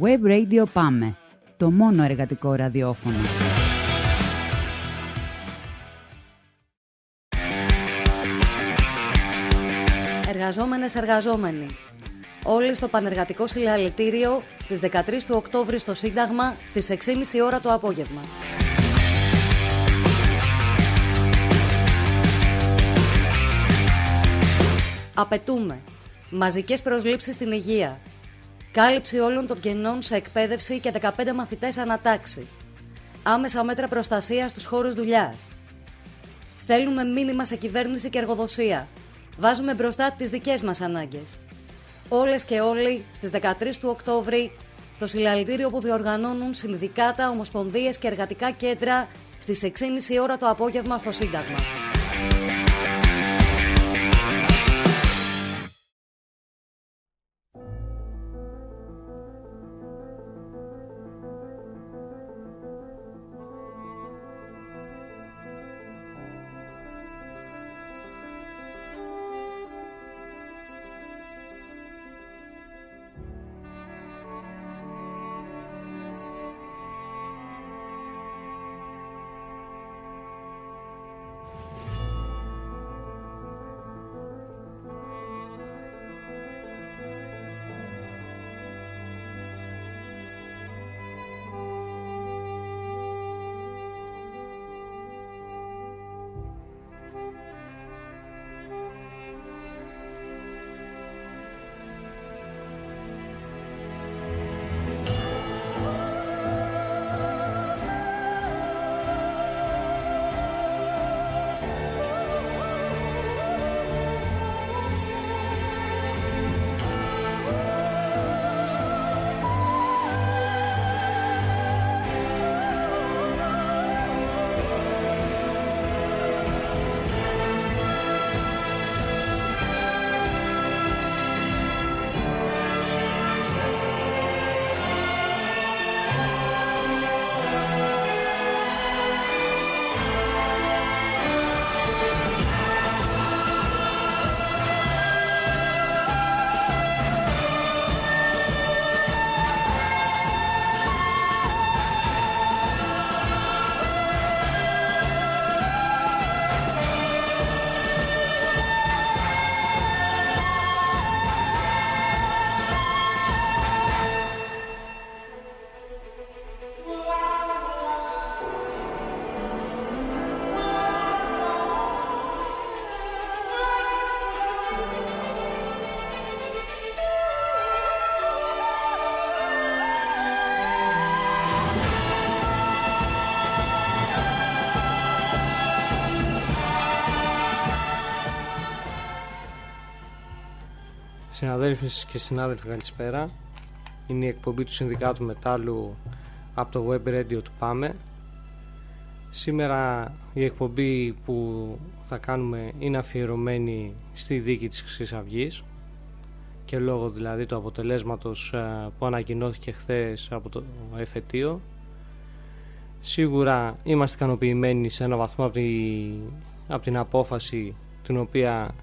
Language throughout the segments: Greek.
Web Radio Πάμε, το μόνο εργατικό ραδιόφωνο. Εργαζόμενες, εργαζόμενοι. Όλοι στο Πανεργατικό Συλλαλητήριο στις 13 του Οκτώβρη στο Σύνταγμα στις 6.30 ώρα το απόγευμα. Απαιτούμε μαζικές προσλήψεις στην υγεία, κάλυψη όλων των κενών σε εκπαίδευση και 15 μαθητές ανατάξει, άμεσα μέτρα προστασίας στους χώρους δουλειάς. Στέλνουμε μήνυμα σε κυβέρνηση και εργοδοσία. Βάζουμε μπροστά τις δικές μας ανάγκες. Όλες και όλοι στις 13 του Οκτώβρη στο συλλαλητήριο που διοργανώνουν συνδικάτα, ομοσπονδίες και εργατικά κέντρα στις 6.30 ώρα το απόγευμα στο Σύνταγμα. Συναδέλφοι και συνάδελφοι, καλησπέρα. Είναι η εκπομπή του Συνδικάτου Μετάλλου από το Web Radio του Πάμε. Σήμερα η εκπομπή που θα κάνουμε είναι αφιερωμένη στη δίκη της Χρυσής Αυγής και λόγω δηλαδή του αποτελέσματος που ανακοινώθηκε χθες από το εφετείο. Σίγουρα είμαστε ικανοποιημένοι σε ένα βαθμό από την απόφαση την οποία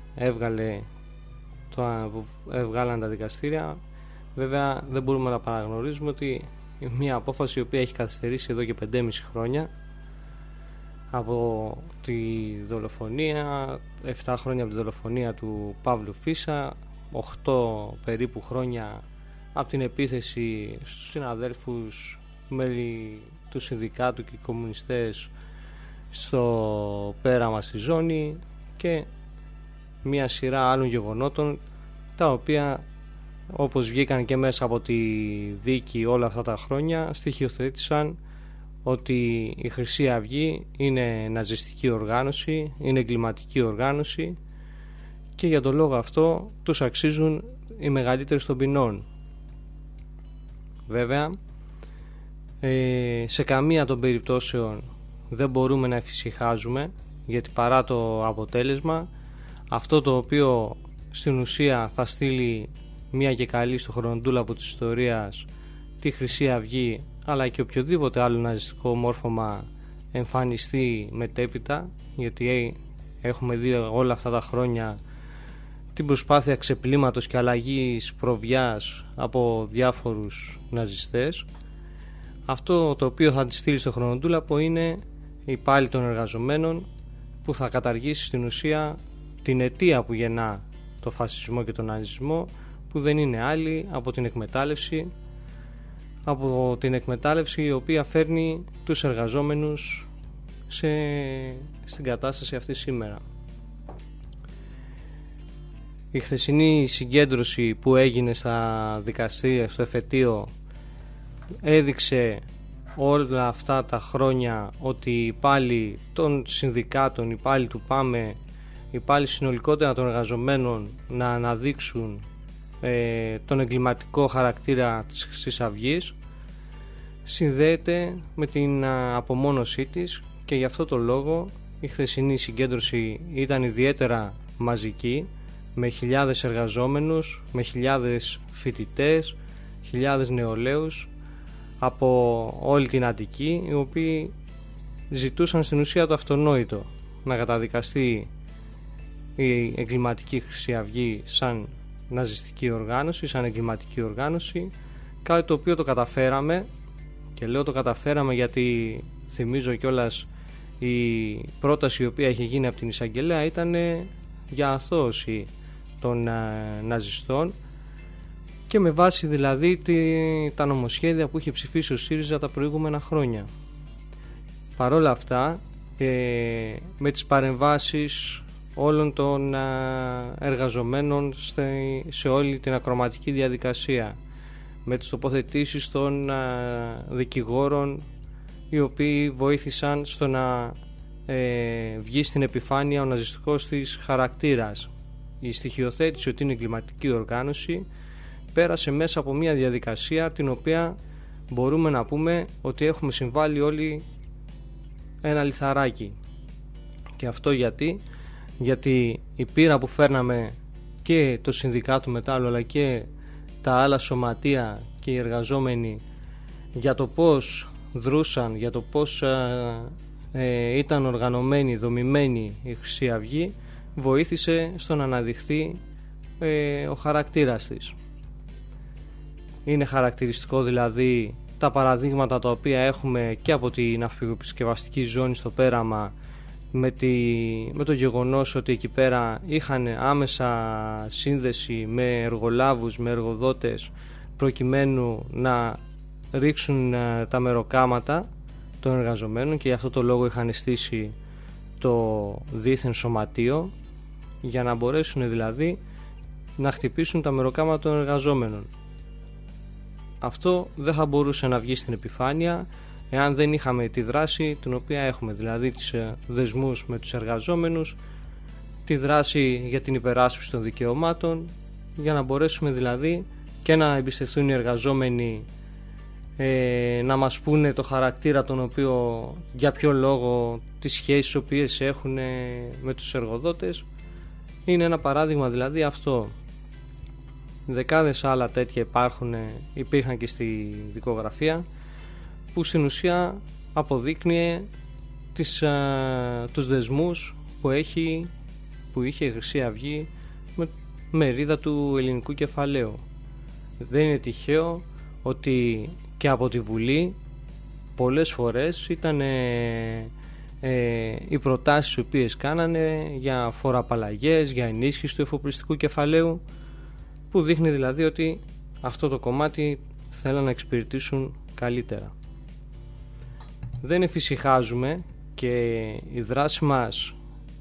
έβγαλαν τα δικαστήρια. Βέβαια δεν μπορούμε να παραγνωρίζουμε ότι μια απόφαση η οποία έχει καθυστερήσει εδώ και 5,5 χρόνια από τη δολοφονία, 7 χρόνια από τη δολοφονία του Παύλου Φίσα, 8 περίπου χρόνια από την επίθεση στους συναδέλφους μέλη του συνδικάτου και κομμουνιστές στο πέραμα στη ζώνη και μια σειρά άλλων γεγονότων, τα οποία όπως βγήκαν και μέσα από τη δίκη όλα αυτά τα χρόνια στοιχειοθέτησαν ότι η Χρυσή Αυγή είναι ναζιστική οργάνωση, είναι εγκληματική οργάνωση και για τον λόγο αυτό τους αξίζουν οι μεγαλύτερες των ποινών. Βέβαια σε καμία των περιπτώσεων δεν μπορούμε να εφησυχάζουμε, γιατί παρά το αποτέλεσμα, αυτό το οποίο στην ουσία θα στείλει μία και καλή στο χρονοτούλαπο της ιστορίας τη Χρυσή Αυγή, αλλά και οποιοδήποτε άλλο ναζιστικό μόρφωμα εμφανιστεί μετέπειτα, γιατί έχουμε δει όλα αυτά τα χρόνια την προσπάθεια ξεπλήματος και αλλαγής προβιάς από διάφορους ναζιστές. Αυτό το οποίο θα τη στείλει στο χρονοτούλαπο είναι η πάλη των εργαζομένων, που θα καταργήσει στην ουσία την αιτία που γεννά το φασισμό και τον ναζισμό, που δεν είναι άλλη από την εκμετάλλευση η οποία φέρνει τους εργαζόμενους στην κατάσταση αυτή σήμερα. Η χθεσινή συγκέντρωση που έγινε στα δικαστήρια, στο εφετείο, έδειξε όλα αυτά τα χρόνια ότι οι υπάλληλοι των συνδικάτων, οι υπάλληλοι του ΠΑΜΕ, οι υπάλληλοι συνολικότερα των εργαζομένων να αναδείξουν τον εγκληματικό χαρακτήρα της Χρυσής Αυγής, συνδέεται με την απομόνωσή της, και γι' αυτό το λόγο η χθεσινή συγκέντρωση ήταν ιδιαίτερα μαζική, με χιλιάδες εργαζόμενους, με χιλιάδες φοιτητές, χιλιάδες νεολαίους από όλη την Αττική, οι οποίοι ζητούσαν στην ουσία το αυτονόητο, να καταδικαστεί η εγκληματική Χρυσή Αυγή σαν ναζιστική οργάνωση, σαν εγκληματική οργάνωση, κάτι το οποίο το καταφέραμε. Και λέω το καταφέραμε γιατί θυμίζω κιόλας η πρόταση η οποία είχε γίνει από την εισαγγελέα ήταν για αθώωση των ναζιστών, και με βάση δηλαδή τα νομοσχέδια που είχε ψηφίσει ο ΣΥΡΙΖΑ τα προηγούμενα χρόνια. Παρόλα αυτά, με τις παρεμβάσεις όλων των εργαζομένων σε όλη την ακροματική διαδικασία, με τις τοποθετήσεις των δικηγόρων, οι οποίοι βοήθησαν στο να βγει στην επιφάνεια ο ναζιστικός της χαρακτήρας, η στοιχειοθέτηση ότι είναι εγκληματική οργάνωση, πέρασε μέσα από μια διαδικασία την οποία μπορούμε να πούμε ότι έχουμε συμβάλει όλοι ένα λιθαράκι. Και αυτό γιατί η πείρα που φέρναμε και το Συνδικάτο Μετάλλου αλλά και τα άλλα σωματεία και οι εργαζόμενοι για το πώς δρούσαν, για το πώς ήταν οργανωμένη, δομημένη η Χρυσή Αυγή, βοήθησε στο να αναδειχθεί ο χαρακτήρας της. Είναι χαρακτηριστικό δηλαδή τα παραδείγματα τα οποία έχουμε και από την ναυπηγοεπισκευαστική ζώνη στο Πέραμα, με το γεγονός ότι εκεί πέρα είχαν άμεσα σύνδεση με εργολάβους, με εργοδότες, προκειμένου να ρίξουν τα μεροκάματα των εργαζομένων, και γι' αυτό το λόγο είχαν στήσει το δίθεν σωματείο, για να μπορέσουν δηλαδή να χτυπήσουν τα μεροκάματα των εργαζόμενων. Αυτό δεν θα μπορούσε να βγει στην επιφάνεια εάν δεν είχαμε τη δράση την οποία έχουμε, δηλαδή τις δεσμούς με τους εργαζόμενους, τη δράση για την υπεράσπιση των δικαιωμάτων, για να μπορέσουμε δηλαδή και να εμπιστευτούν οι εργαζόμενοι να μας πούνε το χαρακτήρα τον οποίο, για ποιο λόγο, τις σχέσεις οι οποίες έχουν με τους εργοδότες. Είναι ένα παράδειγμα δηλαδή αυτό. Δεκάδες άλλα τέτοια υπήρχαν και στη δικογραφία, που στην ουσία αποδείκνυε τους δεσμούς που είχε η Χρυσή Αυγή με μερίδα του ελληνικού κεφαλαίου. Δεν είναι τυχαίο ότι και από τη Βουλή πολλές φορές ήταν οι προτάσεις οι οποίες κάνανε για φοροαπαλλαγές, για ενίσχυση του εφοπλιστικού κεφαλαίου, που δείχνει δηλαδή ότι αυτό το κομμάτι θέλουν να εξυπηρετήσουν καλύτερα. Δεν εφησυχάζουμε, και η δράση μας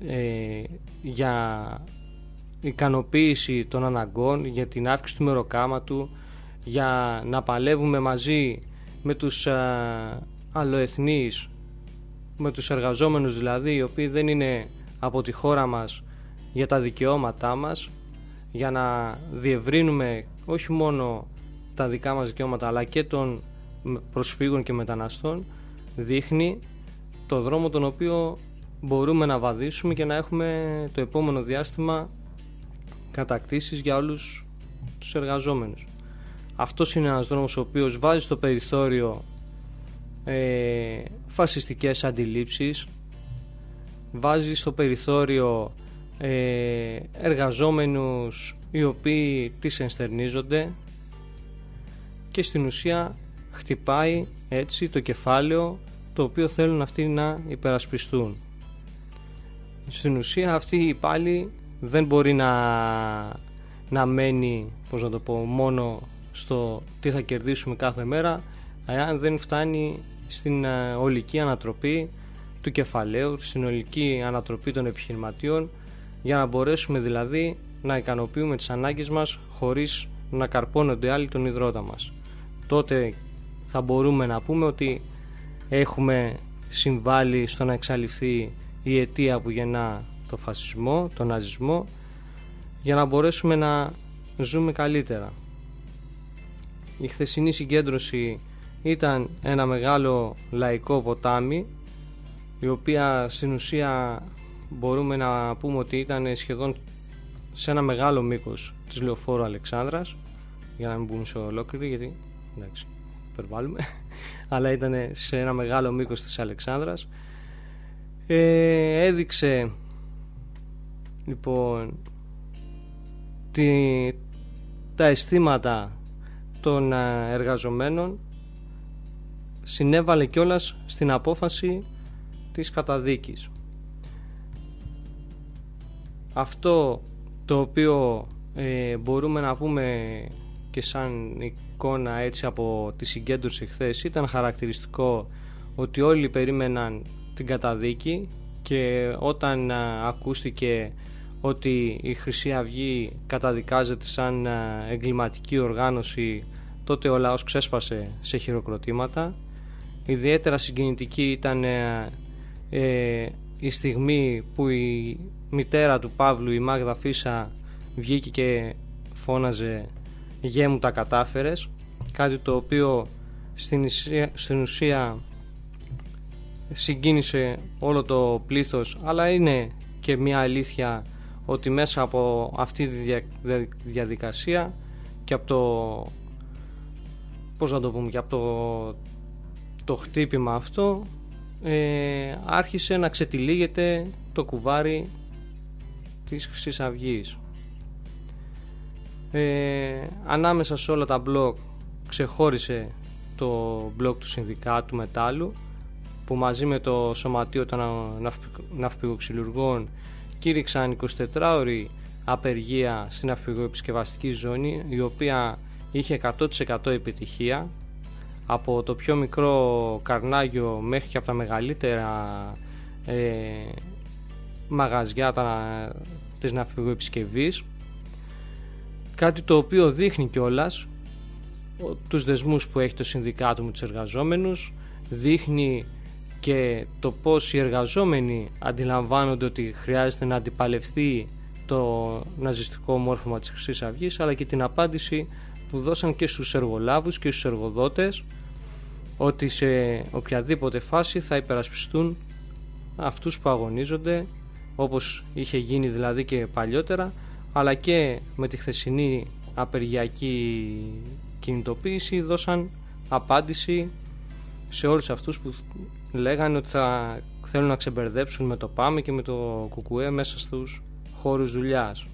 για ικανοποίηση των αναγκών, για την αύξηση του μεροκάματου, για να παλεύουμε μαζί με τους αλλοεθνείς, με τους εργαζόμενους δηλαδή, οι οποίοι δεν είναι από τη χώρα μας, για τα δικαιώματά μας, για να διευρύνουμε όχι μόνο τα δικά μας δικαιώματα αλλά και των προσφύγων και μεταναστών, δείχνει το δρόμο τον οποίο μπορούμε να βαδίσουμε και να έχουμε το επόμενο διάστημα κατακτήσεις για όλους τους εργαζόμενους. Αυτός είναι ένας δρόμος ο οποίος βάζει στο περιθώριο φασιστικές αντιλήψεις, βάζει στο περιθώριο εργαζόμενους οι οποίοι τις ενστερνίζονται και στην ουσία χτυπάει έτσι το κεφάλαιο το οποίο θέλουν αυτοί να υπερασπιστούν. Στην ουσία αυτή η πάλι δεν μπορεί να μένει, πώς να το πω, μόνο στο τι θα κερδίσουμε κάθε μέρα, αν δεν φτάνει στην ολική ανατροπή του κεφαλαίου, στην ολική ανατροπή των επιχειρηματιών, για να μπορέσουμε δηλαδή να ικανοποιούμε τις ανάγκες μας χωρίς να καρπώνονται άλλοι τον υδρότα μας. Τότε θα μπορούμε να πούμε ότι έχουμε συμβάλει στο να εξαλειφθεί η αιτία που γεννά το φασισμό, τον ναζισμό, για να μπορέσουμε να ζούμε καλύτερα. Η χθεσινή συγκέντρωση ήταν ένα μεγάλο λαϊκό ποτάμι, η οποία στην ουσία μπορούμε να πούμε ότι ήταν σχεδόν σε ένα μεγάλο μήκος της Λεωφόρου Αλεξάνδρας, για να μην πούμε σε ολόκληρη, γιατί εντάξει, υπερβάλλουμε, αλλά ήταν σε ένα μεγάλο μήκος της Αλεξάνδρας. Έδειξε λοιπόν τα αισθήματα των εργαζομένων, συνέβαλε κιόλας στην απόφαση της καταδίκης. Αυτό το οποίο μπορούμε να πούμε και σαν εικόνα έτσι από τη συγκέντρωση χθες, ήταν χαρακτηριστικό ότι όλοι περίμεναν την καταδίκη, και όταν ακούστηκε ότι η Χρυσή Αυγή καταδικάζεται σαν εγκληματική οργάνωση, τότε ο λαός ξέσπασε σε χειροκροτήματα. Ιδιαίτερα συγκινητική ήταν η στιγμή που η μητέρα του Παύλου, η Μάγδα Φίσα, βγήκε και φώναζε «Γε μου τα κατάφερες», κάτι το οποίο στην ουσία συγκίνησε όλο το πλήθος, αλλά είναι και μια αλήθεια ότι μέσα από αυτή τη διαδικασία και από το, πώς να το πούμε, και από το χτύπημα αυτό άρχισε να ξετυλίγεται το κουβάρι της Χρυσής Αυγής. Ανάμεσα σε όλα τα μπλοκ ξεχώρισε το μπλοκ του Συνδικάτου Μετάλλου, που μαζί με το Σωματείο των Ναυπηγοξυλουργών κήρυξαν 24ωρη απεργία στην ναυπηγοεπισκευαστική ζώνη, η οποία είχε 100% επιτυχία, από το πιο μικρό καρνάγιο μέχρι και από τα μεγαλύτερα μαγαζιά της ναυπηγοεπισκευής, κάτι το οποίο δείχνει κιόλας τους δεσμούς που έχει το Συνδικάτο με τους εργαζόμενους, δείχνει και το πώς οι εργαζόμενοι αντιλαμβάνονται ότι χρειάζεται να αντιπαλευθεί το ναζιστικό μόρφωμα της Χρυσής Αυγής, αλλά και την απάντηση που δώσαν και στους εργολάβους και στους εργοδότες, ότι σε οποιαδήποτε φάση θα υπερασπιστούν αυτούς που αγωνίζονται, όπως είχε γίνει δηλαδή και παλιότερα, αλλά και με τη χθεσινή απεργιακή κινητοποίηση δώσαν απάντηση σε όλους αυτούς που λέγανε ότι θα θέλουν να ξεμπερδέψουν με το ΠΑΜΕ και με το ΚΚΕ μέσα στους χώρους δουλειάς.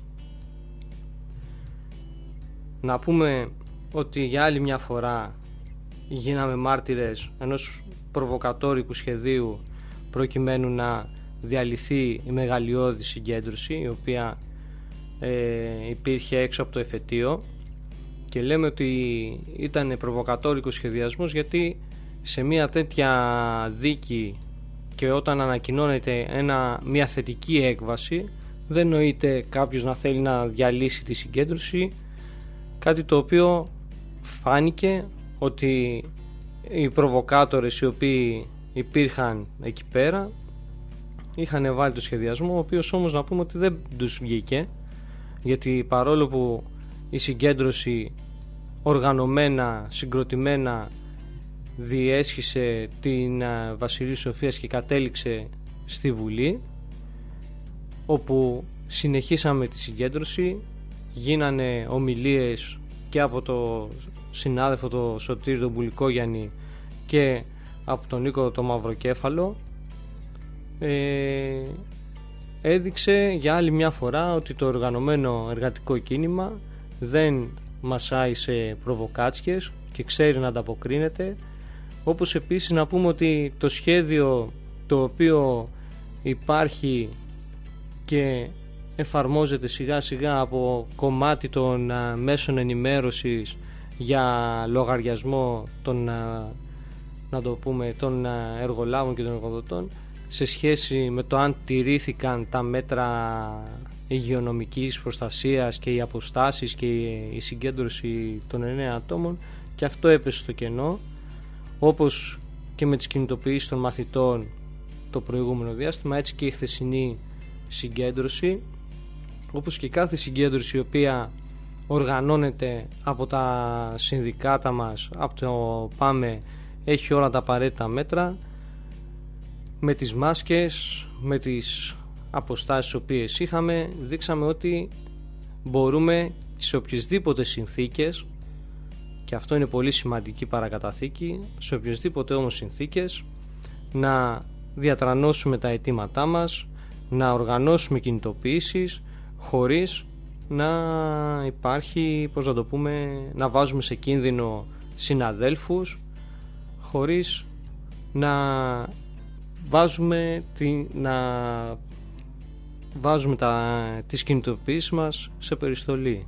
Να πούμε ότι για άλλη μια φορά γίναμε μάρτυρες ενός προβοκατόρικου σχεδίου προκειμένου να διαλυθεί η μεγαλειώδη συγκέντρωση, η οποία υπήρχε έξω από το εφετείο, και λέμε ότι ήταν προβοκατόρικος σχεδιασμός γιατί σε μια τέτοια δίκη και όταν ανακοινώνεται μια θετική έκβαση, δεν νοείται κάποιος να θέλει να διαλύσει τη συγκέντρωση, κάτι το οποίο φάνηκε ότι οι προβοκάτορες οι οποίοι υπήρχαν εκεί πέρα είχαν βάλει το σχεδιασμό, ο οποίος όμως να πούμε ότι δεν τους βγήκε, γιατί παρόλο που η συγκέντρωση οργανωμένα, συγκροτημένα διέσχισε την Βασιλείου Σοφίας και κατέληξε στη Βουλή, όπου συνεχίσαμε τη συγκέντρωση, γίνανε ομιλίες και από το συνάδελφο το Σωτήρη τον Πουλικόγιαννη και από τον Νίκο το Μαυροκέφαλο. έδειξε για άλλη μια φορά ότι το οργανωμένο εργατικό κίνημα δεν μασάει σε προβοκάτσιες και ξέρει να ανταποκρίνεται. Όπως επίσης να πούμε ότι το σχέδιο το οποίο υπάρχει και εφαρμόζεται σιγά σιγά από κομμάτι των μέσων ενημέρωσης για λογαριασμό των, να το πούμε, των εργολάβων και των εργοδοτών σε σχέση με το αν τηρήθηκαν τα μέτρα υγειονομικής προστασίας και οι αποστάσεις και η συγκέντρωση των 9 ατόμων, και αυτό έπεσε στο κενό, όπως και με τις κινητοποιήσεις των μαθητών το προηγούμενο διάστημα, έτσι και η χθεσινή συγκέντρωση, όπως και κάθε συγκέντρωση η οποία οργανώνεται από τα συνδικάτα μας, από το ΠΑΜΕ, έχει όλα τα απαραίτητα μέτρα, με τις μάσκες, με τις αποστάσεις οποίες είχαμε, δείξαμε ότι μπορούμε σε οποιασδήποτε συνθήκες, και αυτό είναι πολύ σημαντική παρακαταθήκη, σε οποιασδήποτε όμως συνθήκες να διατρανώσουμε τα αιτήματά μας, να οργανώσουμε κινητοποιήσεις χωρίς να υπάρχει, πώς να το πούμε, να βάζουμε σε κίνδυνο συναδέλφους, χωρίς να βάζουμε τις κινητοποιήσεις μας σε περιστολή.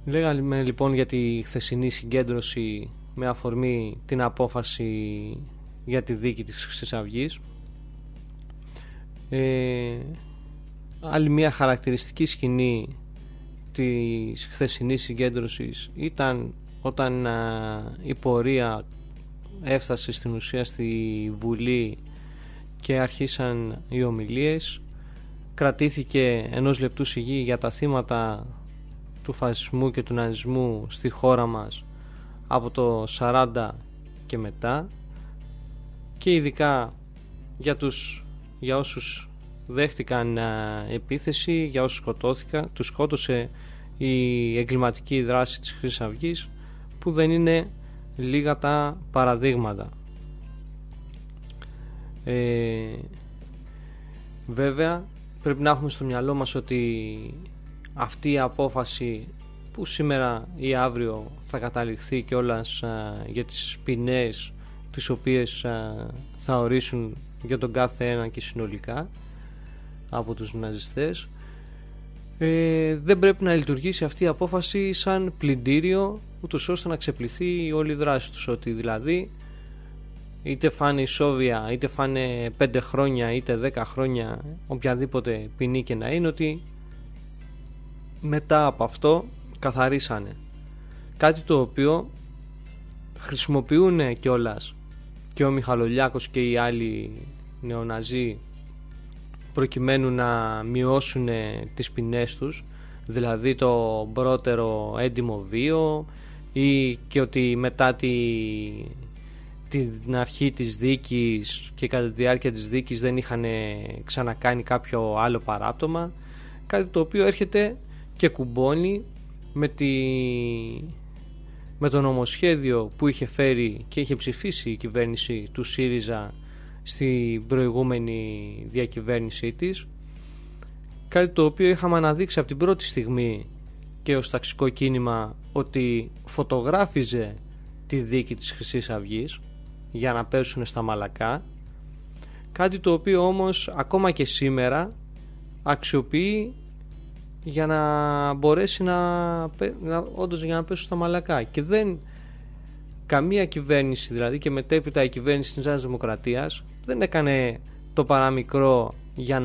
Λέγαμε λοιπόν για τη χθεσινή συγκέντρωση με αφορμή την απόφαση για τη δίκη της Χρυσής Αυγής. Άλλη μια χαρακτηριστική σκηνή της χθεσινής συγκέντρωσης ήταν όταν η πορεία έφτασε στην ουσία στη Βουλή και αρχίσαν οι ομιλίες. Κρατήθηκε 1 λεπτού σιγή για τα θύματα του φασισμού και του ναζισμού στη χώρα μας από το 40 και μετά, και ειδικά για όσους δέχτηκαν επίθεση, για όσους σκοτώθηκαν. Τους σκότωσε η εγκληματική δράση της Χρυσής Αυγής, που δεν είναι λίγα τα παραδείγματα. Βέβαια πρέπει να έχουμε στο μυαλό μας ότι αυτή η απόφαση που σήμερα ή αύριο θα καταληχθεί κιόλας για τις ποινές τις οποίες θα ορίσουν για τον κάθε ένα και συνολικά από τους ναζιστές, δεν πρέπει να λειτουργήσει αυτή η απόφαση σαν πλυντήριο ούτως ώστε να ξεπληθεί όλη η δράση τους, ότι δηλαδή είτε φάνε ισόβια, είτε φάνε 5 χρόνια είτε 10 χρόνια, οποιαδήποτε ποινή και να είναι, ότι μετά από αυτό καθαρίσανε. Κάτι το οποίο χρησιμοποιούν κιόλας και ο Μιχαλολιάκος και οι άλλοι νεοναζί προκειμένου να μειώσουν τις ποινές τους, δηλαδή το πρώτερο έντιμο βίο, ή και ότι μετά την αρχή της δίκης και κατά τη διάρκεια της δίκης δεν είχαν ξανακάνει κάποιο άλλο παράπτωμα. Κάτι το οποίο έρχεται και κουμπώνει με το νομοσχέδιο που είχε φέρει και είχε ψηφίσει η κυβέρνηση του ΣΥΡΙΖΑ στην προηγούμενη διακυβέρνησή της. Κάτι το οποίο είχαμε αναδείξει από την πρώτη στιγμή και ως ταξικό κίνημα, ότι φωτογράφιζε τη δίκη της Χρυσής Αυγής για να πέσουν στα μαλακά. Κάτι το οποίο όμως ακόμα και σήμερα αξιοποιεί για να μπορέσει όντως για να πέσουν στα μαλακά. Και καμία κυβέρνηση, δηλαδή και μετέπειτα η κυβέρνηση της Νέας Δημοκρατίας, δεν έκανε το παραμικρό για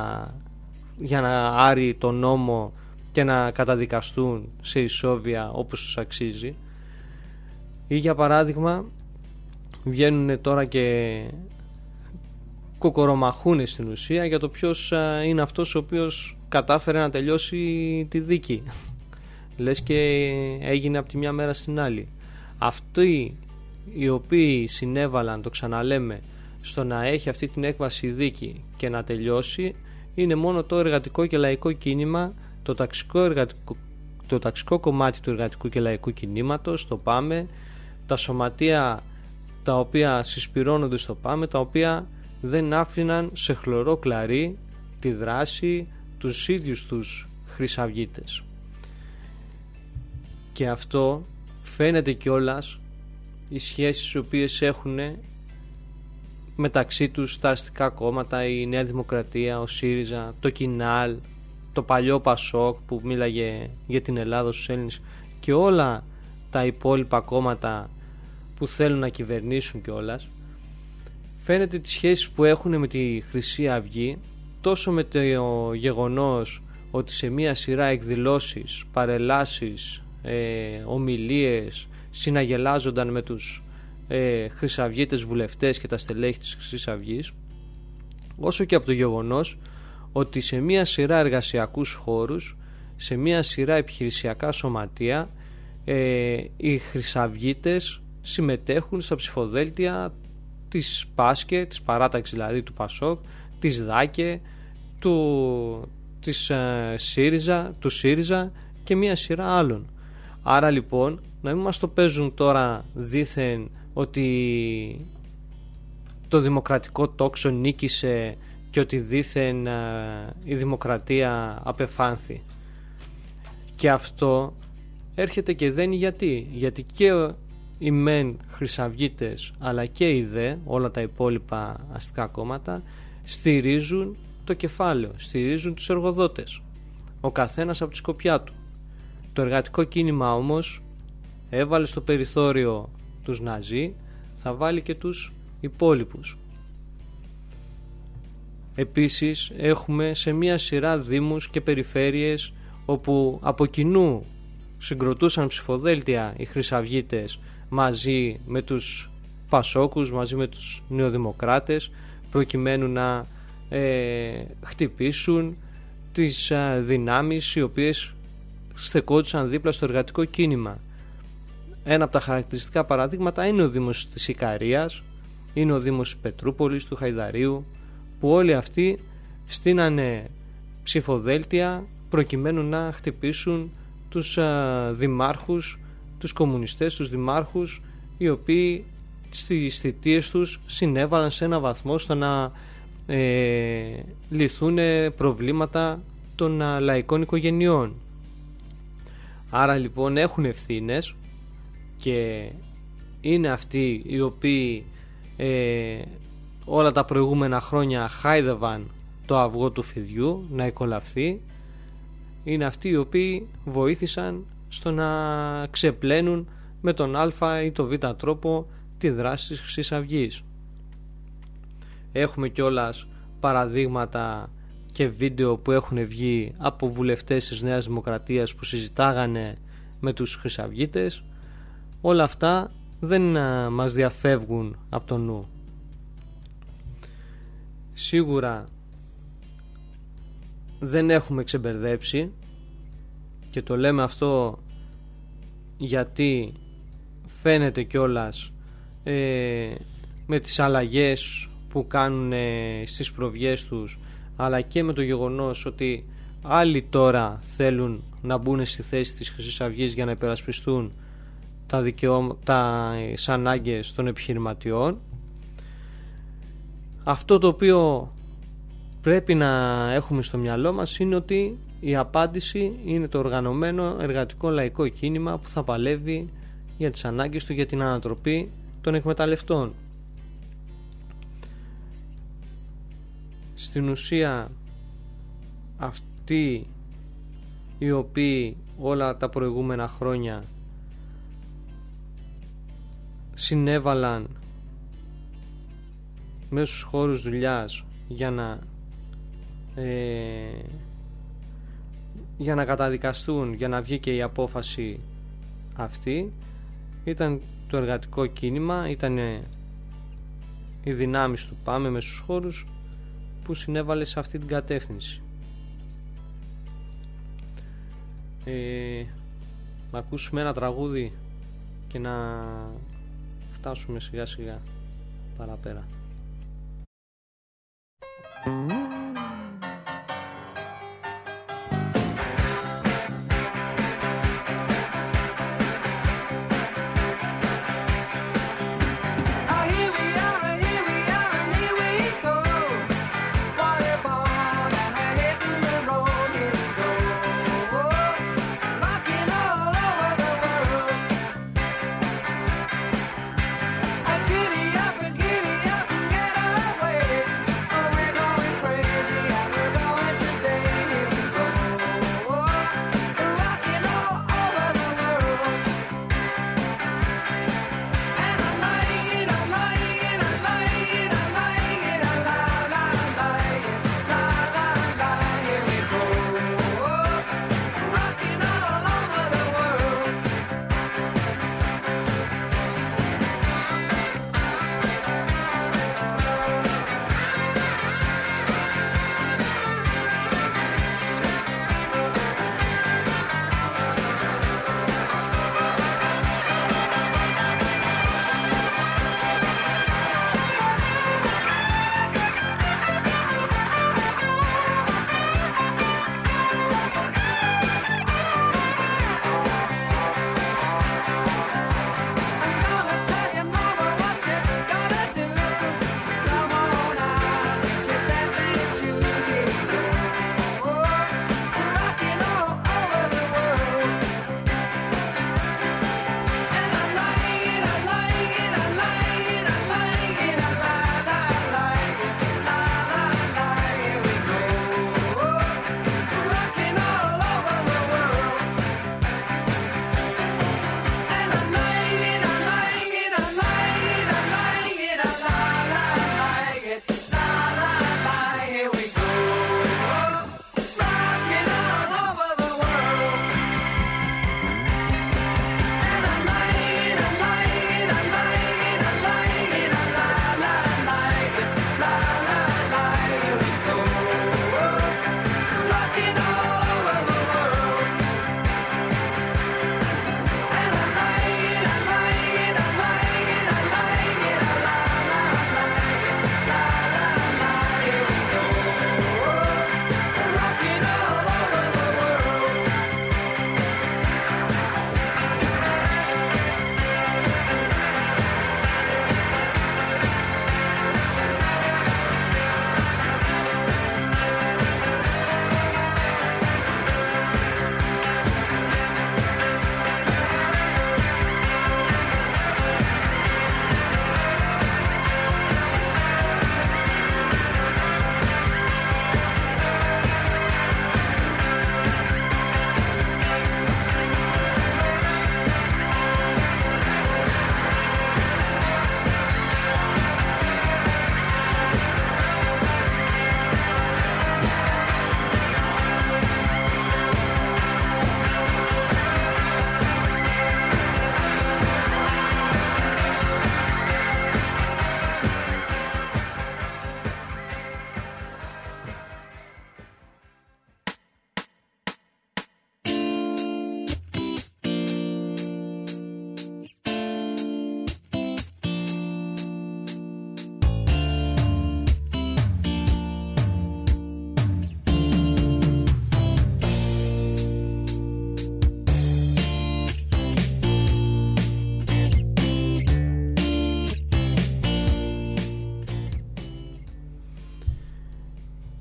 να άρει τον νόμο και να καταδικαστούν σε ισόβια όπως τους αξίζει. Ή για παράδειγμα βγαίνουν τώρα και κοκορομαχούν στην ουσία για το ποιος είναι αυτός ο οποίος κατάφερε να τελειώσει τη δίκη. Λες και έγινε από τη μια μέρα στην άλλη. Αυτοί οι οποίοι συνέβαλαν, το ξαναλέμε, στο να έχει αυτή την έκβαση δίκη και να τελειώσει, είναι μόνο το εργατικό και λαϊκό κίνημα, το ταξικό κομμάτι του εργατικού και λαϊκού κινήματος, το ΠΑΜΕ, τα σωματεία τα οποία συσπυρώνονται στο ΠΑΜΕ, τα οποία δεν άφηναν σε χλωρό κλαρί τη δράση τους ίδιους τους χρυσαυγίτες. Και αυτό φαίνεται κιόλας οι σχέσεις οι οποίες έχουν μεταξύ τους τα αστικά κόμματα, η Νέα Δημοκρατία, ο ΣΥΡΙΖΑ, το ΚΙΝΑΛ, το παλιό ΠΑΣΟΚ που μίλαγε για την Ελλάδα στους Έλληνες, και όλα τα υπόλοιπα κόμματα που θέλουν να κυβερνήσουν κιόλας. Φαίνεται τις σχέσεις που έχουν με τη Χρυσή Αυγή, τόσο με το γεγονός ότι σε μία σειρά εκδηλώσεις, παρελάσεις, ομιλίες συναγελάζονταν με τους χρυσαυγίτες βουλευτές και τα στελέχη της Χρυσής Αυγής, όσο και από το γεγονός ότι σε μία σειρά εργασιακούς χώρους, σε μία σειρά επιχειρησιακά σωματεία, οι χρυσαυγίτες συμμετέχουν στα ψηφοδέλτια της ΠΑΣΚΕ, της παράταξης δηλαδή του ΠΑΣΟΚ, της ΔΑΚΕ, του ΣΥΡΙΖΑ και μία σειρά άλλων. Άρα λοιπόν να μην μας το παίζουν τώρα δήθεν ότι το δημοκρατικό τόξο νίκησε και ότι δήθεν η δημοκρατία απεφάνθη. Και αυτό έρχεται και δένει γιατί και οι μεν χρυσαυγίτες αλλά και οι δε, όλα τα υπόλοιπα αστικά κόμματα, στηρίζουν το κεφάλαιο, στηρίζουν τους εργοδότες, ο καθένας από τη σκοπιά του. Το εργατικό κίνημα όμως έβαλε στο περιθώριο τους Ναζί, θα βάλει και τους υπόλοιπους. Επίσης έχουμε σε μία σειρά δήμους και περιφέρειες όπου από κοινού συγκροτούσαν ψηφοδέλτια οι χρυσαυγίτες μαζί με τους Πασόκους, μαζί με τους Νεοδημοκράτες, προκειμένου να χτυπήσουν τις δυνάμεις οι οποίες στεκόντουσαν δίπλα στο εργατικό κίνημα. Ένα από τα χαρακτηριστικά παραδείγματα είναι ο Δήμος της Ικαρίας, είναι ο Δήμος της Πετρούπολης, του Χαϊδαρίου, που όλοι αυτοί στείνανε ψηφοδέλτια προκειμένου να χτυπήσουν τους δημάρχους, τους κομμουνιστές, τους δημάρχους, οι οποίοι στις θητείες τους συνέβαλαν σε ένα βαθμό στο να λυθούν προβλήματα των λαϊκών οικογενειών. Άρα λοιπόν έχουν ευθύνες και είναι αυτοί οι οποίοι όλα τα προηγούμενα χρόνια χάιδευαν το αυγό του φιδιού να εκολαφθεί. Είναι αυτοί οι οποίοι βοήθησαν στο να ξεπλένουν με τον α ή το β τρόπο τη δράση της Χρυσής Αυγής. Έχουμε κιόλας παραδείγματα και βίντεο που έχουν βγει από βουλευτές της Νέας Δημοκρατίας που συζητάγανε με τους χρυσαυγίτες. Όλα αυτά δεν μας διαφεύγουν από το νου. Σίγουρα δεν έχουμε ξεμπερδέψει, και το λέμε αυτό γιατί φαίνεται κιόλας με τις αλλαγές που κάνουν στις προβιές τους, αλλά και με το γεγονός ότι άλλοι τώρα θέλουν να μπουν στη θέση της Χρυσής Αυγής για να υπερασπιστούν τις ανάγκες των επιχειρηματιών. Αυτό το οποίο πρέπει να έχουμε στο μυαλό μας είναι ότι η απάντηση είναι το οργανωμένο εργατικό λαϊκό κίνημα που θα παλεύει για τις ανάγκες του, για την ανατροπή των εκμεταλλευτών. Στην ουσία αυτοί οι οποίοι όλα τα προηγούμενα χρόνια συνέβαλαν μέσα στους χώρους δουλειάς για να καταδικαστούν, για να βγει και η απόφαση αυτή, ήταν το εργατικό κίνημα, ήταν οι δυνάμεις του ΠΑΜΕ μέσα στους χώρους που συνέβαλε σε αυτή την κατεύθυνση. Να ακούσουμε ένα τραγούδι και να φτάσουμε σιγά σιγά παραπέρα. Giddy up and get away, or we're going crazy.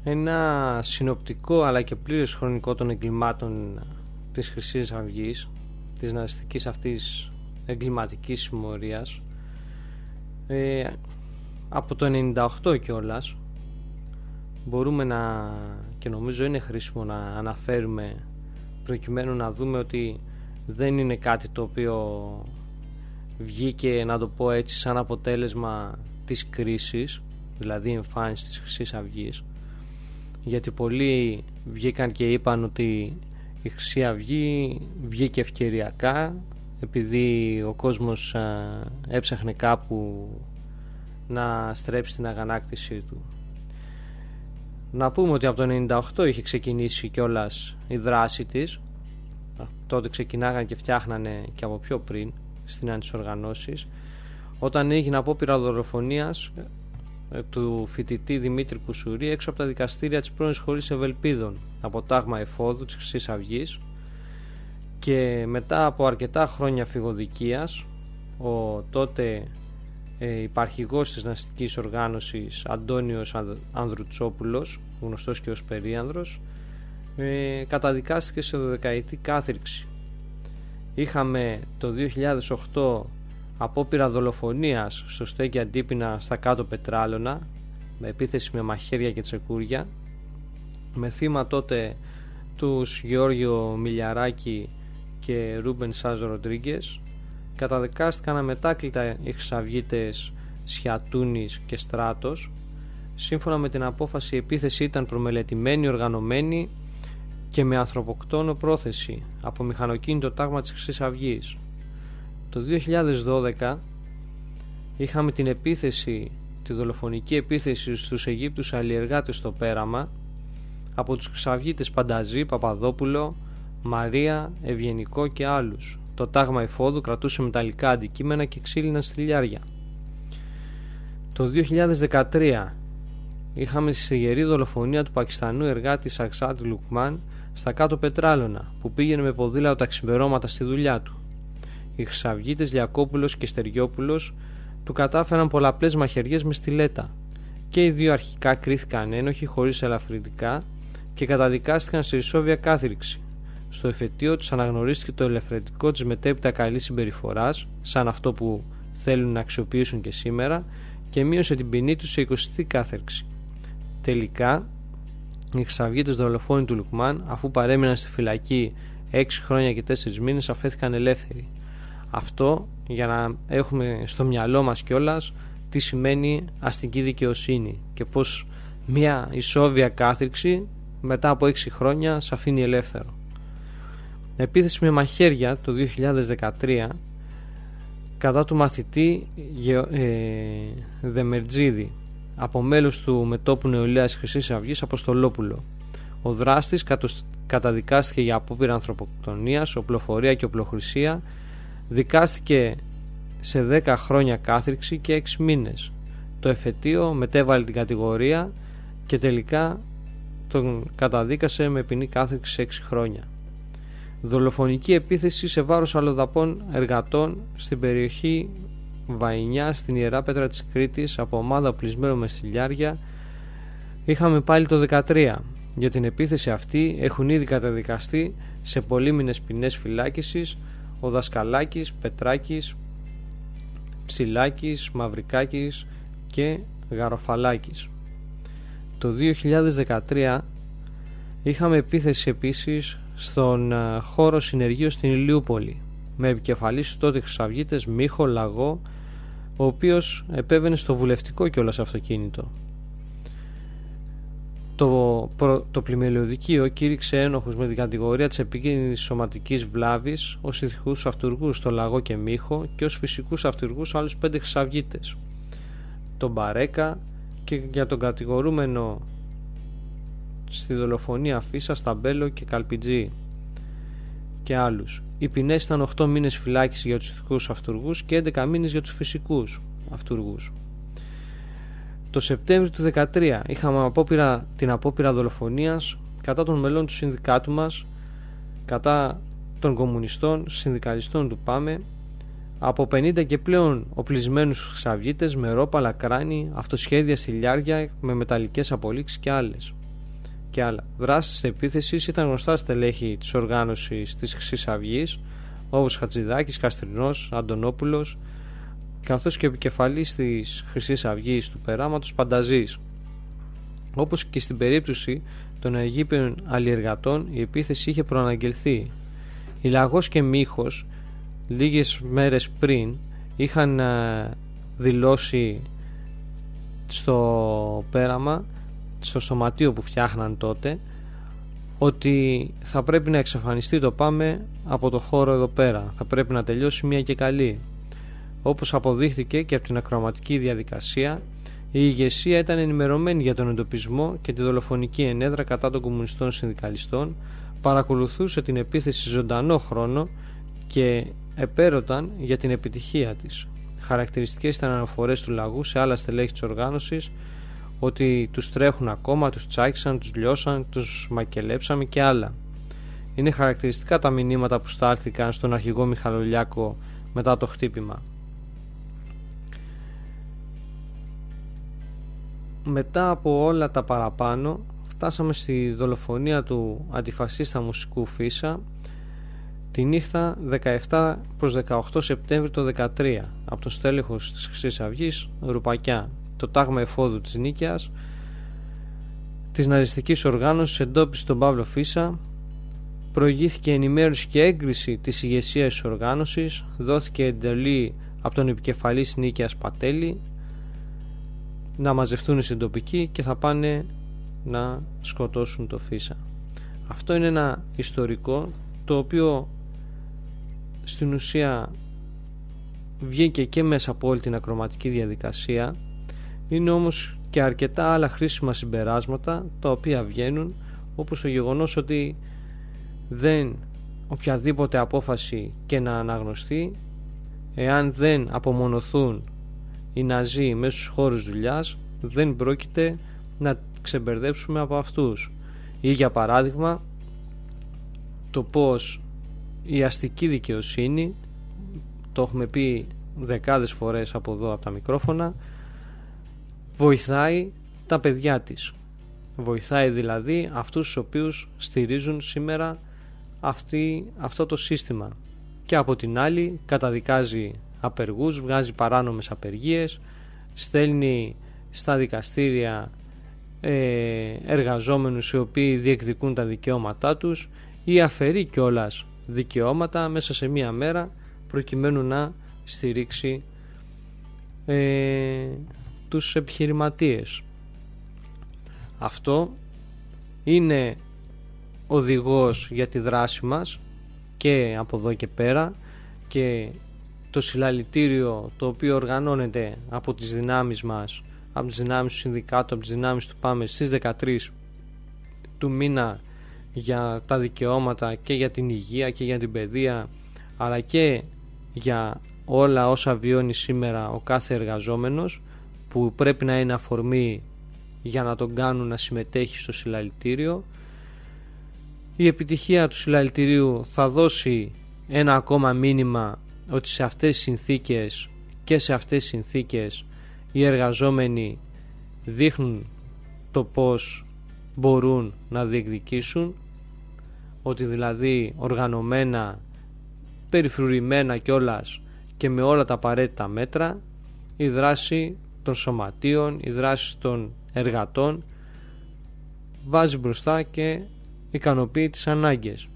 ένα συνοπτικό αλλά και πλήρες χρονικό των εγκλημάτων της Χρυσής Αυγής, της ναζιστικής αυτής εγκληματικής συμμορίας, από το 98 κιόλας. Μπορούμε να, και νομίζω είναι χρήσιμο να αναφέρουμε, προκειμένου να δούμε ότι δεν είναι κάτι το οποίο βγήκε, να το πω έτσι, σαν αποτέλεσμα της κρίσης, δηλαδή εμφάνιση της Χρυσής Αυγής, γιατί πολλοί βγήκαν και είπαν ότι η Χρυσή Αυγή βγήκε ευκαιριακά επειδή ο κόσμος έψαχνε κάπου να στρέψει την αγανάκτησή του. Να πούμε ότι από το 98 είχε ξεκινήσει κιόλας η δράση της. Τότε ξεκινάγαν και φτιάχνανε και από πιο πριν στις οργανώσεις, όταν έγινε απόπειρα δολοφονίας του φοιτητή Δημήτρη Κουσουρή έξω από τα δικαστήρια της πρώην σχολής Ευελπίδων από τάγμα εφόδου της Χρυσής Αυγής, και μετά από αρκετά χρόνια φυγοδικίας ο τότε υπαρχηγός της ναζιστικής οργάνωσης Αντώνιος Ανδρουτσόπουλος, γνωστός και ως Περίανδρος, καταδικάστηκε σε 12η κάθριξη. Είχαμε το 2008 απόπειρα δολοφονίας στο στέκι Αντίπεινα στα κάτω Πετράλωνα, με επίθεση με μαχαίρια και τσεκούρια, με θύμα τότε τους Γεώργιο Μιλιαράκη και Ρούμπεν Σάζ Ροντρίγκες. Καταδικάστηκαν αμετάκλητα οι χρυσαυγίτες Σιατούνης και Στράτος. Σύμφωνα με την απόφαση, η επίθεση ήταν προμελετημένη, οργανωμένη και με ανθρωποκτόνο πρόθεση από μηχανοκίνητο τάγμα της Χρυσής Αυγής. Το 2012 είχαμε την επίθεση, τη δολοφονική επίθεση στους Αιγύπτους αλλιεργάτες στο Πέραμα από τους χρυσαυγίτες Πανταζή, Παπαδόπουλο, Μαρία, Ευγενικό και άλλους. Το τάγμα εφόδου κρατούσε μεταλλικά αντικείμενα και ξύλινα στυλιάρια. Το 2013 είχαμε τη στιγερή δολοφονία του Πακιστανού εργάτη Σαξάτ Λουκμάν στα κάτω Πετράλωνα, που πήγαινε με ποδήλατο τα ξημερώματα στη δουλειά του. Οι χρυσαυγίτες Λιακόπουλος και Στεριόπουλος του κατάφεραν πολλαπλές μαχαιριές με στιλέτα, και οι δύο αρχικά κρίθηκαν ένοχοι χωρίς ελαφρυντικά και καταδικάστηκαν σε ισόβια κάθριξη. Στο εφετείο τους αναγνωρίστηκε το ελευθερωτικό της μετέπειτα καλής συμπεριφοράς, σαν αυτό που θέλουν να αξιοποιήσουν και σήμερα, και μείωσε την ποινή τους σε 20η κάθριξη. Τελικά, οι χρυσαυγίτες δολοφόνοι του Λουκμάν, αφού παρέμειναν στη φυλακή 6 χρόνια και 4 μήνες, αφέθηκαν ελεύθεροι. Αυτό για να έχουμε στο μυαλό μας κιόλας τι σημαίνει αστική δικαιοσύνη και πως μια ισόβια κάθριξη μετά από 6 χρόνια σε αφήνει ελεύθερο. Επίθεση με μαχαίρια το 2013 κατά του μαθητή Δεμερτζίδη από μέλους του μετώπου νεολαίας Χρυσής Αυγής Αποστολόπουλο. Ο δράστης καταδικάστηκε για απόπειρα ανθρωποκτονίας, οπλοφορία και οπλοχρησία. Δικάστηκε σε 10 χρόνια κάθριξη και 6 μήνες. Το εφετείο μετέβαλε την κατηγορία και τελικά τον καταδίκασε με ποινή κάθριξη σε 6 χρόνια. Δολοφονική επίθεση σε βάρος αλλοδαπών εργατών στην περιοχή Βαϊνιά στην Ιερά Πέτρα της Κρήτης από ομάδα οπλισμένων με στυλιάρια είχαμε πάλι το 2013. Για την επίθεση αυτή έχουν ήδη καταδικαστεί σε πολύμηνες ποινές φυλάκισης ο Δασκαλάκης, Πετράκης, Ψηλάκης, Μαυρικάκης και Γαροφαλάκης. Το 2013 είχαμε επίθεση επίσης στον χώρο συνεργείου στην Ηλιούπολη με επικεφαλής τους τότε χρυσαυγίτες Μίχο Λαγό, ο οποίος επέβαινε στο βουλευτικό κιόλας αυτοκίνητο. Το πλημελιωδικείο κήρυξε ένοχους με την κατηγορία της επικίνδυνης σωματικής βλάβης ως ηθικούς αυτουργούς στο Λαγό και Μίχο και ως φυσικούς αυτουργούς άλλους 5 χρυσαυγίτες, τον Μπαρέκα, και για τον κατηγορούμενο στη δολοφονία Φίσα, Σταμπέλο και Καλπιτζή και άλλους. Οι ποινές ήταν 8 μήνες φυλάκιση για τους ηθικούς αυτουργούς και 11 μήνες για τους φυσικούς αυτουργούς. Το Σεπτέμβριο του 2013 είχαμε την απόπειρα δολοφονίας κατά των μελών του συνδικάτου μας, κατά των κομμουνιστών, συνδικαλιστών του ΠΑΜΕ, από 50 και πλέον οπλισμένους χρυσαυγίτες με ρόπαλα, κράνη, αυτοσχέδια στυλιάρια με μεταλλικές απολύξεις και άλλες. και άλλα. Δράσεις της επίθεσης ήταν γνωστά στελέχη της οργάνωσης της Χρυσής Αυγής, όπως Χατζηδάκης, Καστρινός, Αντωνόπουλος, καθώς και επικεφαλής της Χρυσής Αυγής του περάματος Πανταζής. Όπως και στην περίπτωση των Αιγύπτιων αλλιεργατών, η επίθεση είχε προαναγγελθεί. Η Λαγός και Μύχος λίγες μέρες πριν είχαν δηλώσει στο πέραμα, στο σωματείο που φτιάχναν τότε, ότι θα πρέπει να εξαφανιστεί το ΠΑΜΕ από το χώρο εδώ πέρα, θα πρέπει να τελειώσει μία και καλή. Όπως αποδείχθηκε και από την ακροαματική διαδικασία, η ηγεσία ήταν ενημερωμένη για τον εντοπισμό και τη δολοφονική ενέδρα κατά των κομμουνιστών συνδικαλιστών, παρακολουθούσε την επίθεση ζωντανό χρόνο και επέρωταν για την επιτυχία της. Χαρακτηριστικές ήταν αναφορές του Λαγού σε άλλα στελέχη της οργάνωσης, ότι τους τρέχουν ακόμα, τους τσάκισαν, τους λιώσαν, τους μακελέψαμε και άλλα. Είναι χαρακτηριστικά τα μηνύματα που στάλθηκαν στον αρχηγό Μιχαλολιάκο μετά το χτύπημα. Μετά από όλα τα παραπάνω φτάσαμε στη δολοφονία του αντιφασίστα μουσικού Φίσα τη νύχτα 17 προς 18 Σεπτέμβρη το 2013 από τον στέλεχος της Χρυσής Αυγής Ρουπακιά. Το τάγμα εφόδου της Νίκαιας της ναζιστικής οργάνωσης εντόπισε τον Παύλο Φίσα, προηγήθηκε ενημέρωση και έγκριση της ηγεσίας της οργάνωσης, δόθηκε εντολή από τον επικεφαλής Νίκαιας Πατέλη να μαζευτούν στην τοπική και θα πάνε να σκοτώσουν το Φίσα. Αυτό είναι ένα ιστορικό το οποίο στην ουσία βγήκε και μέσα από όλη την ακροματική διαδικασία. Είναι όμως και αρκετά άλλα χρήσιμα συμπεράσματα τα οποία βγαίνουν, όπως το γεγονός ότι οποιαδήποτε απόφαση και να αναγνωστεί, εάν δεν απομονωθούν οι Ναζί μέσα στους χώρους δουλειάς, δεν πρόκειται να ξεμπερδέψουμε από αυτούς. Ή για παράδειγμα το πως η αστική δικαιοσύνη, το έχουμε πει δεκάδες φορές από εδώ από τα μικρόφωνα, βοηθάει τα παιδιά της. Βοηθάει δηλαδή αυτούς τους οποίους στηρίζουν σήμερα αυτό το σύστημα. Και από την άλλη καταδικάζει απεργούς, βγάζει παράνομες απεργίες, στέλνει στα δικαστήρια εργαζόμενους οι οποίοι διεκδικούν τα δικαιώματά τους ή αφαιρεί κιόλας δικαιώματα μέσα σε μία μέρα προκειμένου να στηρίξει τους επιχειρηματίες. Αυτό είναι οδηγός για τη δράση μας και από εδώ και πέρα, και το συλλαλητήριο το οποίο οργανώνεται από τις δυνάμεις μας, από τις δυνάμεις του συνδικάτου, από τις δυνάμεις του ΠΑΜΕ στις 13 του μήνα για τα δικαιώματα και για την υγεία και για την παιδεία, αλλά και για όλα όσα βιώνει σήμερα ο κάθε εργαζόμενος, που πρέπει να είναι αφορμή για να τον κάνουν να συμμετέχει στο συλλαλητήριο. Η επιτυχία του συλλαλητηρίου θα δώσει ένα ακόμα μήνυμα ότι σε αυτές τις συνθήκες και σε αυτές τις συνθήκες οι εργαζόμενοι δείχνουν το πώς μπορούν να διεκδικήσουν, ότι δηλαδή οργανωμένα, περιφρουρημένα κιόλας και με όλα τα απαραίτητα μέτρα, η δράση των σωματείων, η δράση των εργατών βάζει μπροστά και ικανοποιεί τις ανάγκες.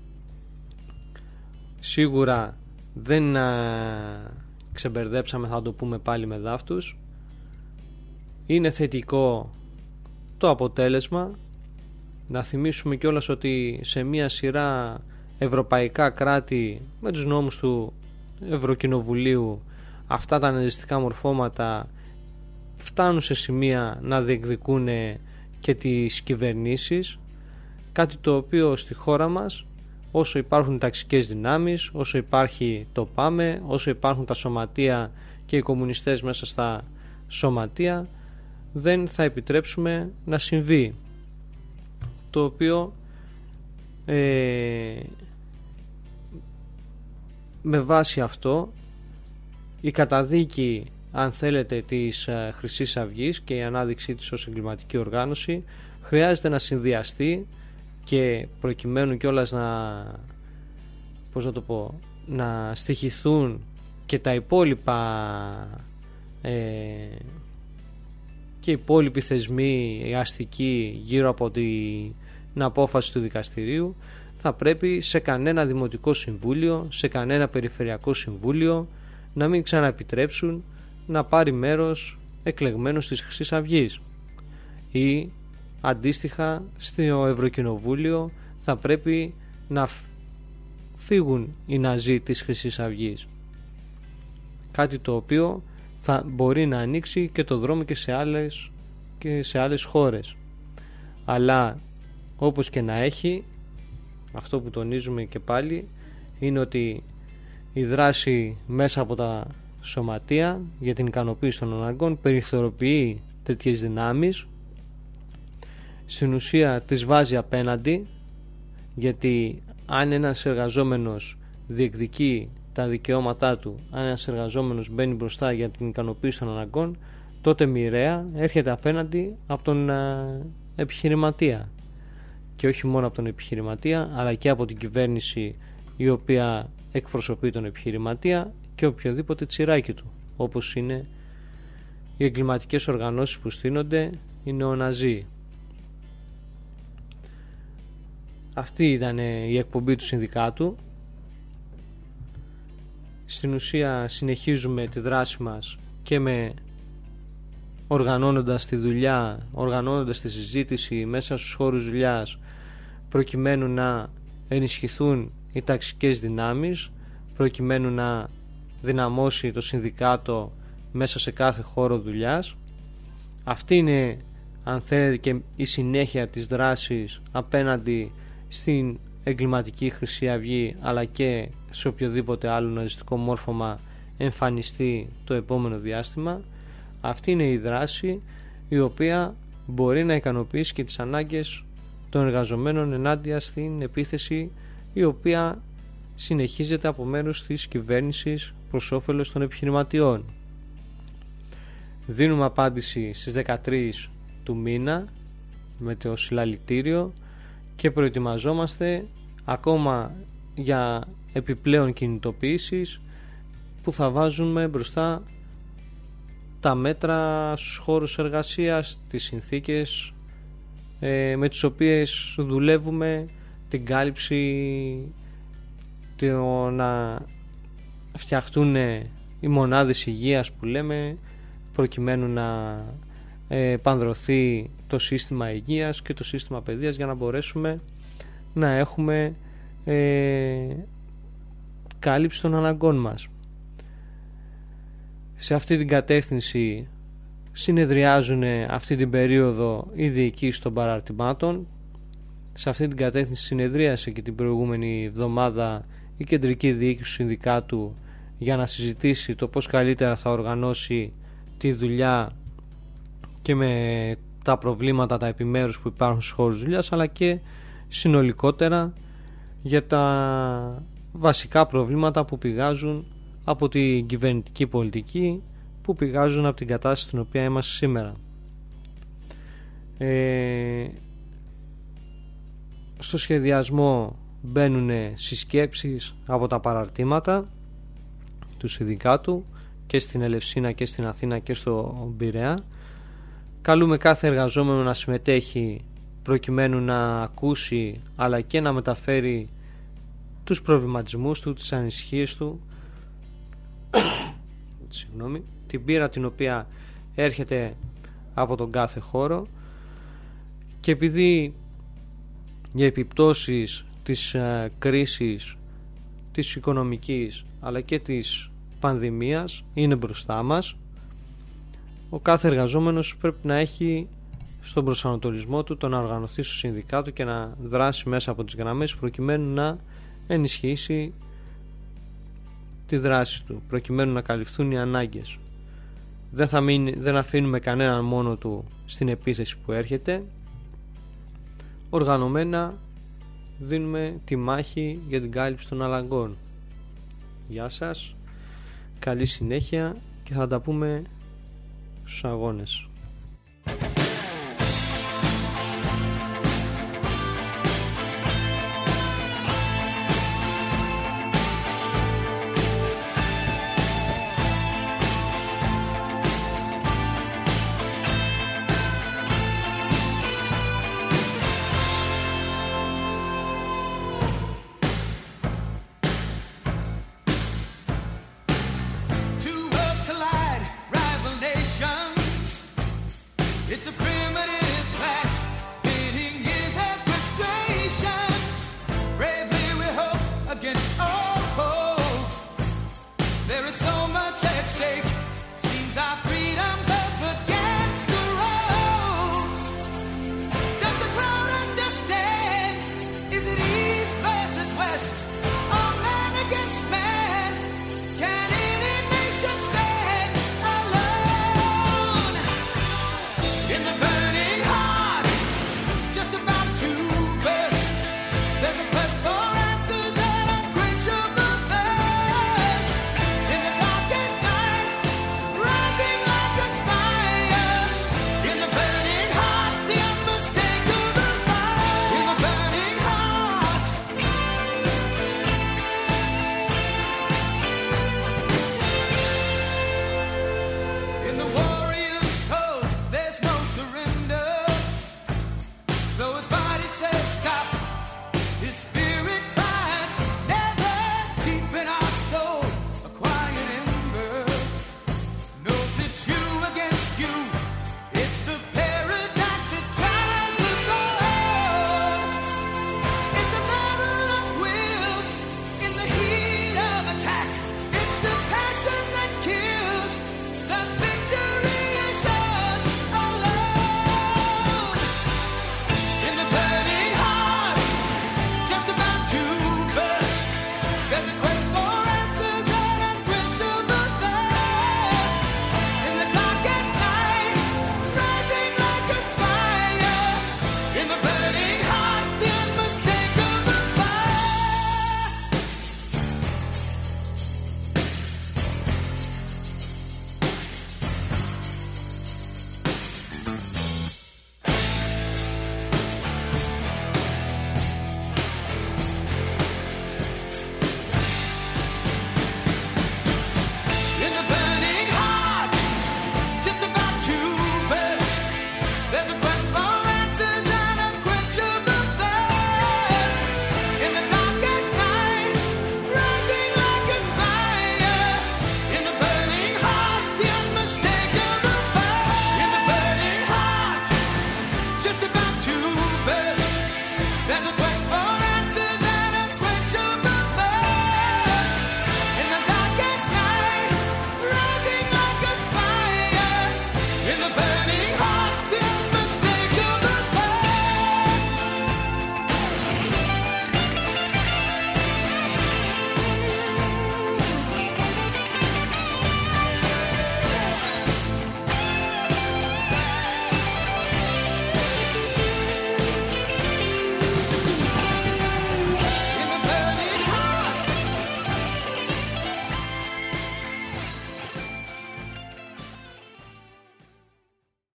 Σίγουρα δεν ξεμπερδέψαμε, θα το πούμε πάλι με δάφτους. Είναι θετικό το αποτέλεσμα. Να θυμίσουμε κιόλας ότι σε μια σειρά ευρωπαϊκά κράτη με τους νόμους του Ευρωκοινοβουλίου αυτά τα ναζιστικά μορφώματα φτάνουν σε σημεία να διεκδικούν και τις κυβερνήσεις, κάτι το οποίο στη χώρα μας, όσο υπάρχουν ταξικές δυνάμεις, όσο υπάρχει το ΠΑΜΕ, όσο υπάρχουν τα σωματεία και οι κομμουνιστές μέσα στα σωματεία, δεν θα επιτρέψουμε να συμβεί. Το οποίο με βάση αυτό η καταδίκη, αν θέλετε, της Χρυσής Αυγής και η ανάδειξή της ως εγκληματική οργάνωση χρειάζεται να συνδυαστεί και προκειμένου κιόλας να στοιχηθούν και τα υπόλοιπα και οι υπόλοιποι θεσμοί, οι αστικοί γύρω από την απόφαση του δικαστηρίου, θα πρέπει σε κανένα δημοτικό συμβούλιο, σε κανένα περιφερειακό συμβούλιο να μην ξαναεπιτρέψουν να πάρει μέρος εκλεγμένος της Χρυσής Αυγής, ή αντίστοιχα στο Ευρωκοινοβούλιο θα πρέπει να φύγουν οι Ναζί της Χρυσής Αυγής, κάτι το οποίο θα μπορεί να ανοίξει και το δρόμο και σε άλλες χώρες. Αλλά όπως και να έχει, αυτό που τονίζουμε και πάλι είναι ότι η δράση μέσα από τα σωματεία για την ικανοποίηση των αναγκών περιθωριοποιεί τέτοιες δυνάμεις, στην ουσία τις βάζει απέναντι, γιατί αν ένας εργαζόμενος διεκδικεί τα δικαιώματά του, αν ένας εργαζόμενος μπαίνει μπροστά για την ικανοποίηση των αναγκών, τότε μοιραία έρχεται απέναντι από τον επιχειρηματία, και όχι μόνο από τον επιχειρηματία αλλά και από την κυβέρνηση η οποία εκπροσωπεί τον επιχειρηματία και οποιοδήποτε τσιράκι του, όπως είναι οι εγκληματικές οργανώσεις που στείνονται, οι νεοναζί. Αυτή ήταν η εκπομπή του συνδικάτου. Στην ουσία συνεχίζουμε τη δράση μας και με οργανώνοντας τη δουλειά, οργανώνοντας τη συζήτηση μέσα στους χώρους δουλειάς, προκειμένου να ενισχυθούν οι ταξικές δυνάμεις, προκειμένου να δυναμώσει το συνδικάτο μέσα σε κάθε χώρο δουλειάς. Αυτή είναι, αν θέλετε, και η συνέχεια της δράσης απέναντι στην εγκληματική Χρυσή Αυγή, αλλά και σε οποιοδήποτε άλλο ναζιστικό μόρφωμα εμφανιστεί το επόμενο διάστημα. Αυτή είναι η δράση η οποία μπορεί να ικανοποιήσει και τις ανάγκες των εργαζομένων ενάντια στην επίθεση η οποία συνεχίζεται από μέρους της κυβέρνησης προς όφελος των επιχειρηματιών. Δίνουμε απάντηση στις 13 του μήνα με το συλλαλητήριο και προετοιμαζόμαστε ακόμα για επιπλέον κινητοποιήσεις που θα βάζουμε μπροστά τα μέτρα στους χώρους εργασίας, τις συνθήκες με τις οποίες δουλεύουμε, την κάλυψη, το να φτιαχτούν οι μονάδες υγείας που λέμε, προκειμένου να πανδρωθεί το σύστημα υγείας και το σύστημα παιδείας, για να μπορέσουμε να έχουμε κάλυψη των αναγκών μας. Σε αυτή την κατεύθυνση συνεδριάζουν αυτή την περίοδο οι διοικήσεις των παραρτημάτων. Σε αυτή την κατεύθυνση συνεδρίασε και την προηγούμενη εβδομάδα η κεντρική διοίκηση του συνδικάτου για να συζητήσει το πώς καλύτερα θα οργανώσει τη δουλειά και με τα προβλήματα, τα επιμέρους που υπάρχουν στους χώρους δουλειάς, αλλά και συνολικότερα για τα βασικά προβλήματα που πηγάζουν από την κυβερνητική πολιτική, που πηγάζουν από την κατάσταση στην οποία είμαστε σήμερα. Στο σχεδιασμό μπαίνουν συσκέψεις από τα παραρτήματα του συνδικάτου και στην Ελευσίνα και στην Αθήνα και στο Πειραιά. Καλούμε κάθε εργαζόμενο να συμμετέχει προκειμένου να ακούσει αλλά και να μεταφέρει τους προβληματισμούς του, τις ανησυχίες του, την πείρα την οποία έρχεται από τον κάθε χώρο, και επειδή οι επιπτώσεις της κρίσης της οικονομικής αλλά και της πανδημίας είναι μπροστά μας, ο κάθε εργαζόμενος πρέπει να έχει στον προσανατολισμό του το να οργανωθεί στο συνδικάτο και να δράσει μέσα από τις γραμμές προκειμένου να ενισχύσει τη δράση του, προκειμένου να καλυφθούν οι ανάγκες. Δεν αφήνουμε κανέναν μόνο του στην επίθεση που έρχεται. Οργανωμένα δίνουμε τη μάχη για την κάλυψη των αναγκών. Γεια σας, καλή συνέχεια και θα τα πούμε στους αγώνες. There is so much